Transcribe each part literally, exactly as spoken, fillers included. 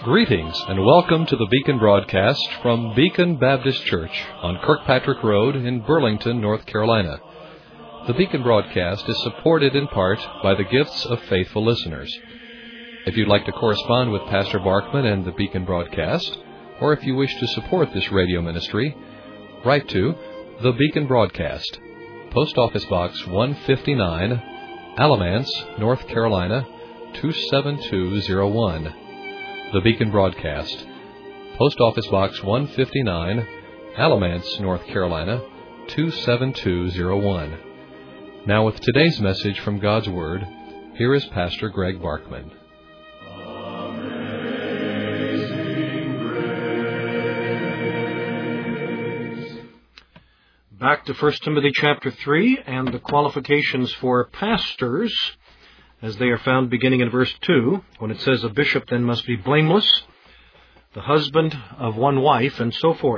Greetings and welcome to the Beacon broadcast from Beacon Baptist Church on Kirkpatrick Road in Burlington, North Carolina. The Beacon broadcast is supported in part by the gifts of faithful listeners. If you'd like to correspond with Pastor Barkman and the Beacon broadcast, or if you wish to support this radio ministry, write to the Beacon Broadcast, Post Office Box one fifty-nine, Alamance, North Carolina two seven two zero one. The Beacon Broadcast, Post Office Box one fifty-nine, Alamance, North Carolina two seven two zero one. Now with today's message from God's Word, here is Pastor Greg Barkman. Back to First Timothy chapter three and the qualifications for pastors, as they are found beginning in verse two, when it says, "A bishop then must be blameless, the husband of one wife," and so forth.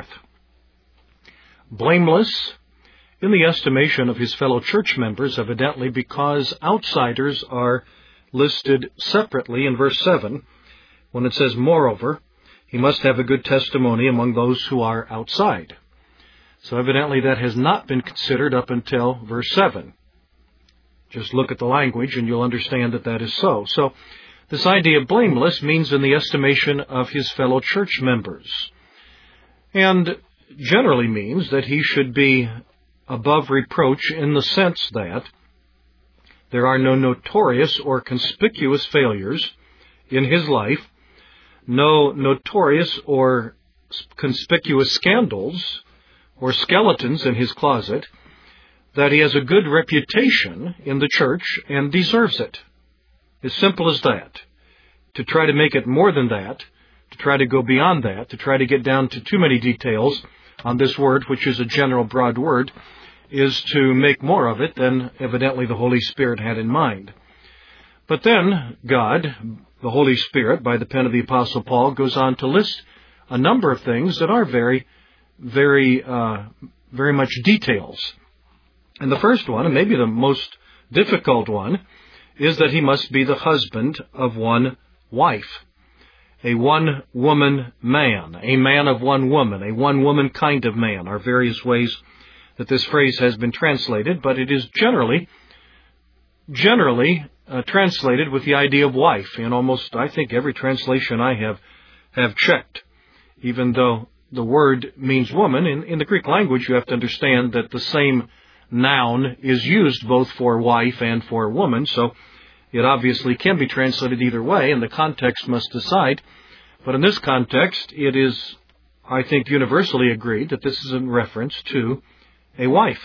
Blameless in the estimation of his fellow church members, evidently because outsiders are listed separately in verse seven, when it says, "Moreover, he must have a good testimony among those who are outside." So evidently that has not been considered up until verse seven. Just look at the language and you'll understand that that is so. So this idea of blameless means in the estimation of his fellow church members, and generally means that he should be above reproach in the sense that there are no notorious or conspicuous failures in his life, no notorious or conspicuous scandals or skeletons in his closet, that he has a good reputation in the church and deserves it. As simple as that. To try to make it more than that, to try to go beyond that, to try to get down to too many details on this word, which is a general broad word, is to make more of it than evidently the Holy Spirit had in mind. But then God, the Holy Spirit, by the pen of the Apostle Paul, goes on to list a number of things that are very, very, uh, very much details. And the first one, and maybe the most difficult one, is that he must be the husband of one wife. A one-woman man, a man of one woman, a one-woman kind of man, are various ways that this phrase has been translated, but it is generally, generally uh, translated with the idea of wife in almost, I think, every translation I have, have checked. Even though the word means woman, in, in the Greek language you have to understand that the same noun is used both for wife and for woman, so it obviously can be translated either way, and the context must decide. But in this context, it is, I think, universally agreed that this is in reference to a wife,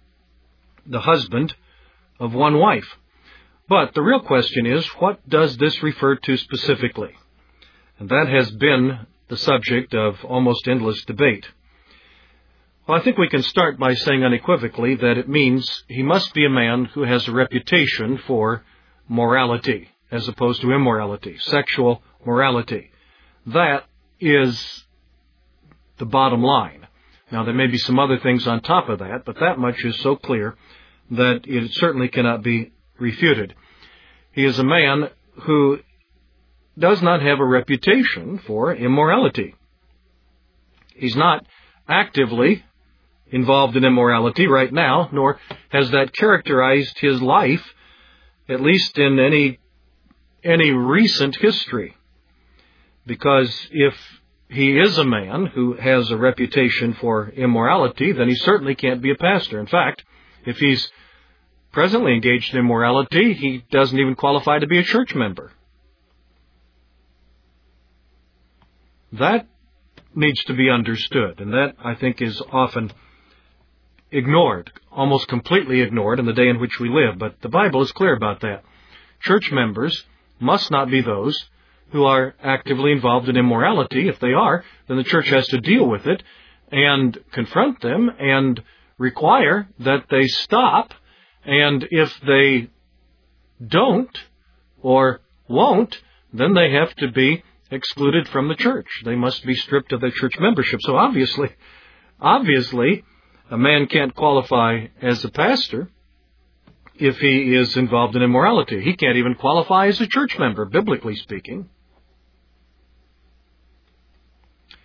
the husband of one wife. But the real question is, what does this refer to specifically? And that has been the subject of almost endless debate. Well, I think we can start by saying unequivocally that it means he must be a man who has a reputation for morality as opposed to immorality, sexual morality. That is the bottom line. Now, there may be some other things on top of that, but that much is so clear that it certainly cannot be refuted. He is a man who does not have a reputation for immorality. He's not actively involved in immorality right now, nor has that characterized his life, at least in any any recent history. Because if he is a man who has a reputation for immorality, then he certainly can't be a pastor. In fact, if he's presently engaged in immorality, he doesn't even qualify to be a church member. That needs to be understood, and that, I think, is often ignored, almost completely ignored in the day in which we live. But the Bible is clear about that. Church members must not be those who are actively involved in immorality. If they are, then the church has to deal with it and confront them and require that they stop. And if they don't or won't, then they have to be excluded from the church. They must be stripped of their church membership. So obviously, obviously, a man can't qualify as a pastor if he is involved in immorality. He can't even qualify as a church member, biblically speaking.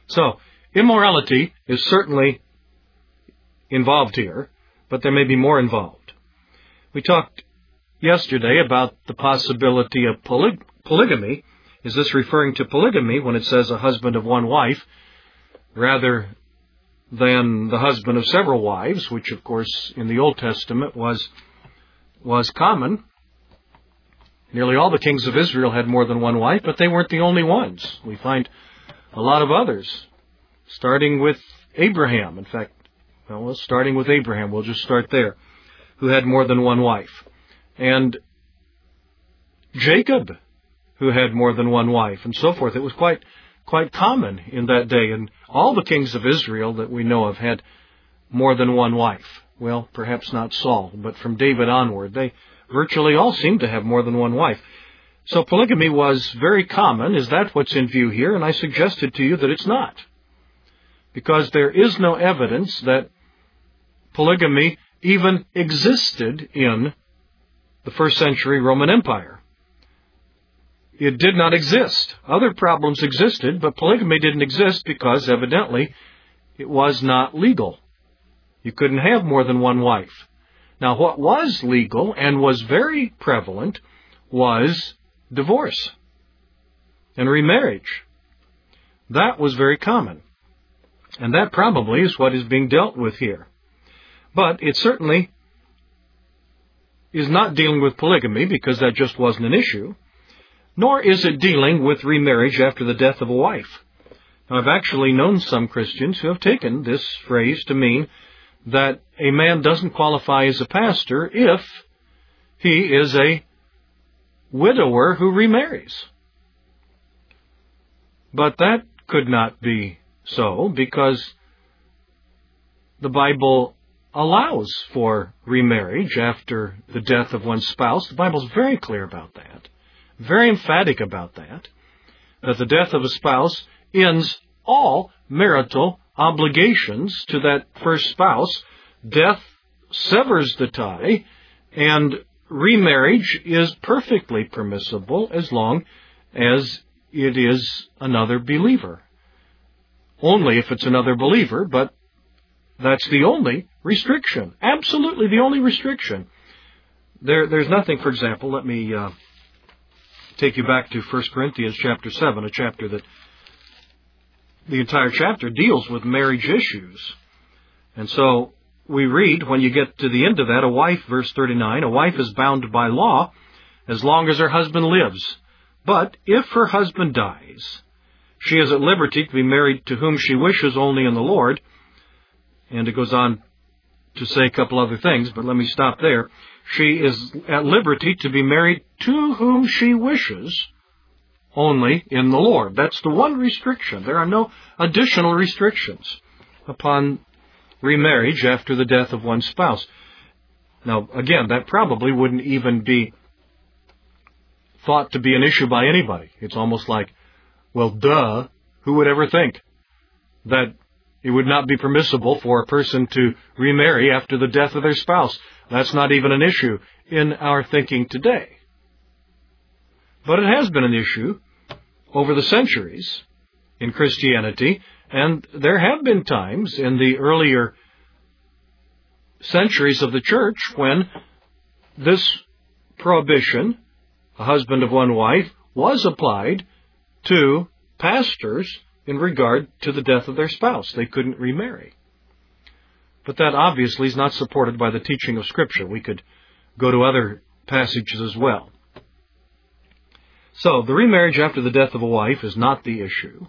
So, immorality is certainly involved here, but there may be more involved. We talked yesterday about the possibility of poly- polygamy. Is this referring to polygamy when it says a husband of one wife, rather than the husband of several wives, which of course in the Old Testament was was common? Nearly all the kings of Israel had more than one wife, but they weren't the only ones. We find a lot of others, starting with Abraham. In fact, well, starting with Abraham, we'll just start there, who had more than one wife. And Jacob, who had more than one wife, and so forth. It was quite quite common in that day. And all the kings of Israel that we know of had more than one wife. Well, perhaps not Saul, but from David onward, they virtually all seemed to have more than one wife. So polygamy was very common. Is that what's in view here? And I suggested to you that it's not, because there is no evidence that polygamy even existed in the first century Roman Empire. It did not exist. Other problems existed, but polygamy didn't exist because evidently it was not legal. You couldn't have more than one wife. Now, what was legal and was very prevalent was divorce and remarriage. That was very common. And that probably is what is being dealt with here. But it certainly is not dealing with polygamy, because that just wasn't an issue, nor is it dealing with remarriage after the death of a wife. Now, I've actually known some Christians who have taken this phrase to mean that a man doesn't qualify as a pastor if he is a widower who remarries. But that could not be so, because the Bible allows for remarriage after the death of one's spouse. The Bible's very clear about that, very emphatic about that, that the death of a spouse ends all marital obligations to that first spouse. Death severs the tie, and remarriage is perfectly permissible as long as it is another believer. Only if it's another believer, but that's the only restriction. Absolutely the only restriction. There, there's nothing, for example, let me uh, take you back to First Corinthians chapter seven, a chapter that the entire chapter deals with marriage issues. And so we read, when you get to the end of that, a wife, verse thirty-nine, a wife is bound by law as long as her husband lives. But if her husband dies, she is at liberty to be married to whom she wishes only in the Lord. And it goes on to say a couple other things, but let me stop there. She is at liberty to be married to whom she wishes only in the Lord. That's the one restriction. There are no additional restrictions upon remarriage after the death of one's spouse. Now, again, that probably wouldn't even be thought to be an issue by anybody. It's almost like, well, duh, who would ever think that it would not be permissible for a person to remarry after the death of their spouse? That's not even an issue in our thinking today. But it has been an issue over the centuries in Christianity, and there have been times in the earlier centuries of the church when this prohibition, a husband of one wife, was applied to pastors in regard to the death of their spouse. They couldn't remarry. But that obviously is not supported by the teaching of Scripture. We could go to other passages as well. So, the remarriage after the death of a wife is not the issue.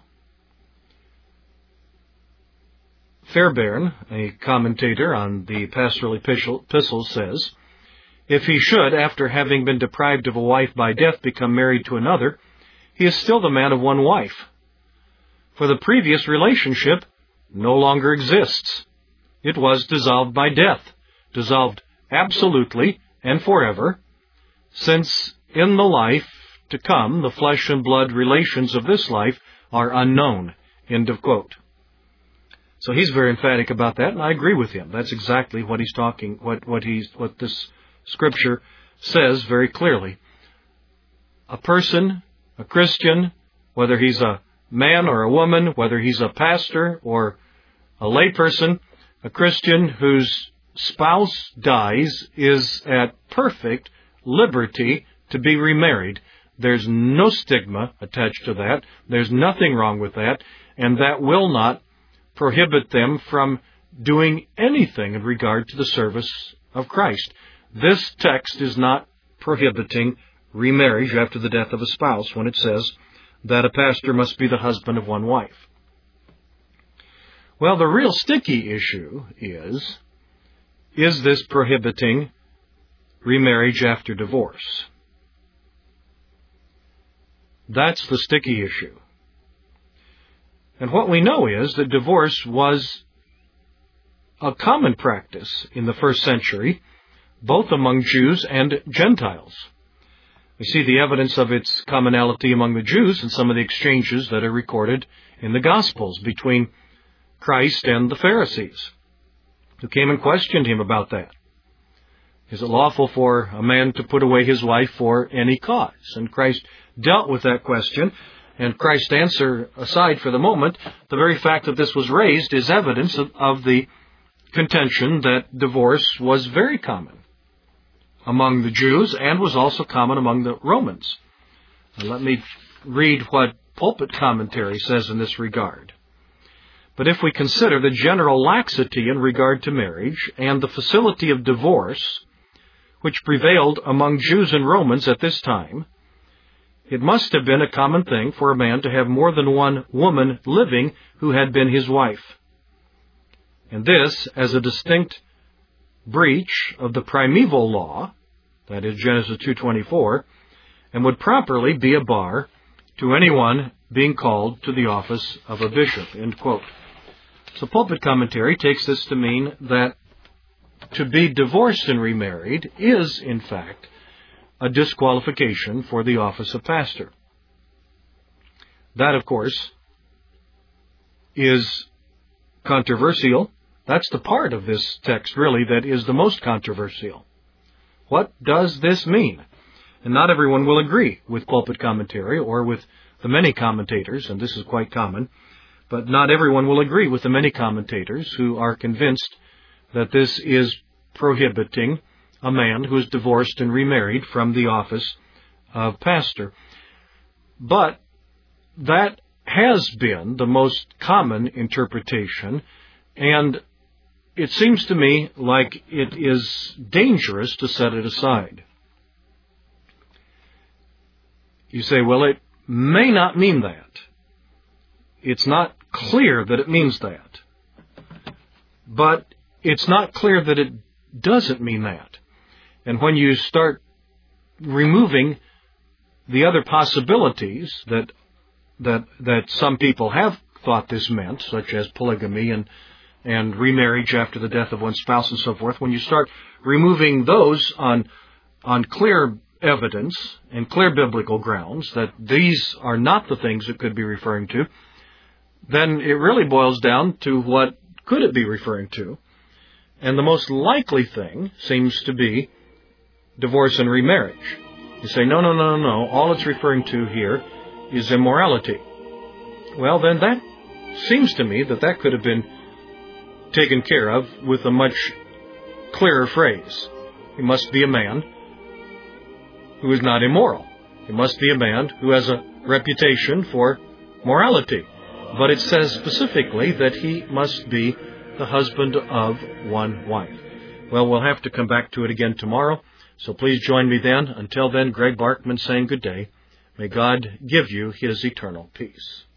Fairbairn, a commentator on the pastoral epistles, says, if he should, after having been deprived of a wife by death, become married to another, he is still the man of one wife. For the previous relationship no longer exists. It was dissolved by death, dissolved absolutely and forever, since in the life to come, the flesh and blood relations of this life are unknown. End of quote. So he's very emphatic about that, and I agree with him. That's exactly what he's talking, what, what he's, what this Scripture says very clearly. A person, a Christian, whether he's a man or a woman, whether he's a pastor or a layperson, a Christian whose spouse dies is at perfect liberty to be remarried. There's no stigma attached to that. There's nothing wrong with that, and that will not prohibit them from doing anything in regard to the service of Christ. This text is not prohibiting remarriage after the death of a spouse when it says that a pastor must be the husband of one wife. Well, the real sticky issue is, is this prohibiting remarriage after divorce? That's the sticky issue. And what we know is that divorce was a common practice in the first century, both among Jews and Gentiles. We see the evidence of its commonality among the Jews in some of the exchanges that are recorded in the Gospels between Christ and the Pharisees, who came and questioned him about that. Is it lawful for a man to put away his wife for any cause? And Christ dealt with that question, and Christ's answer aside for the moment, the very fact that this was raised is evidence of, of the contention that divorce was very common among the Jews and was also common among the Romans. Now, let me read what Pulpit Commentary says in this regard. But if we consider the general laxity in regard to marriage and the facility of divorce which prevailed among Jews and Romans at this time, it must have been a common thing for a man to have more than one woman living who had been his wife. And this, as a distinct breach of the primeval law, that is Genesis two twenty-four, and would properly be a bar to anyone being called to the office of a bishop, end quote. So Pulpit Commentary takes this to mean that to be divorced and remarried is, in fact, a disqualification for the office of pastor. That, of course, is controversial. That's the part of this text, really, that is the most controversial. What does this mean? And not everyone will agree with Pulpit Commentary or with the many commentators, and this is quite common, but not everyone will agree with the many commentators who are convinced that this is prohibiting a man who is divorced and remarried from the office of pastor. But that has been the most common interpretation, and it seems to me like it is dangerous to set it aside. You say, well, it may not mean that. It's not clear that it means that. But it's not clear that it doesn't mean that. And when you start removing the other possibilities that that that some people have thought this meant, such as polygamy and and remarriage after the death of one spouse and so forth, when you start removing those on on clear evidence and clear biblical grounds that these are not the things it could be referring to, then it really boils down to what could it be referring to. And the most likely thing seems to be divorce and remarriage. You say, no, no, no, no, no. All it's referring to here is immorality. Well, then that seems to me that that could have been taken care of with a much clearer phrase. He must be a man who is not immoral. He must be a man who has a reputation for morality. But it says specifically that he must be the husband of one wife. Well, we'll have to come back to it again tomorrow, so please join me then. Until then, Greg Barkman saying good day. May God give you His eternal peace.